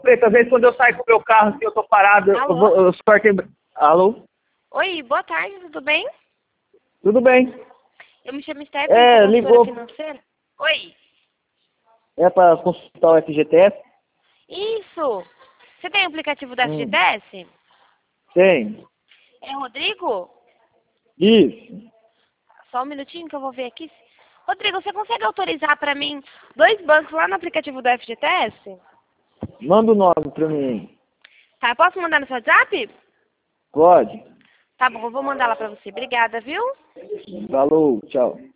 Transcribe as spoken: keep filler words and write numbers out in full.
Preta, às vezes quando eu saio com o meu carro, assim, eu tô parado, eu, vou, eu só quebra... Alô? Oi, boa tarde, tudo bem? Tudo bem. Eu me chamo Stephanie, É, sou ligou. consultora financeira. Oi. É para consultar o F G T S? Isso. Você tem o aplicativo da Hum. F G T S? Tem. É Rodrigo? Isso. Só um minutinho que eu vou ver aqui. Rodrigo, você consegue autorizar para mim dois bancos lá no aplicativo do F G T S? Manda o nome para mim. Tá, posso mandar no seu WhatsApp? Pode. Tá bom, eu vou mandar lá para você. Obrigada, viu? Falou, tchau.